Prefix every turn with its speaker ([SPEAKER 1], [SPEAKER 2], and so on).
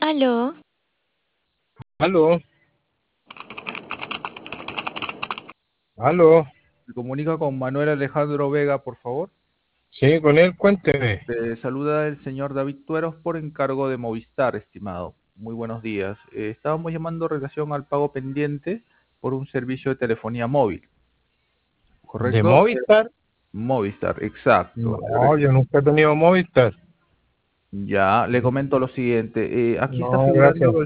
[SPEAKER 1] Aló,
[SPEAKER 2] Aló, aló.
[SPEAKER 3] Se comunica con Manuel Alejandro Vega, por favor.
[SPEAKER 2] Sí, con él, cuénteme.
[SPEAKER 3] Saluda el señor David Tueros por encargo de Movistar, estimado. Muy buenos días. Estábamos llamando en relación al pago pendiente por un servicio de telefonía móvil,
[SPEAKER 2] ¿De
[SPEAKER 3] ¿correcto?
[SPEAKER 2] Movistar?
[SPEAKER 3] Movistar, exacto.
[SPEAKER 2] No, yo nunca he tenido Movistar.
[SPEAKER 3] Ya, le comento lo siguiente. Aquí está
[SPEAKER 2] No,
[SPEAKER 3] figurando
[SPEAKER 2] gracias.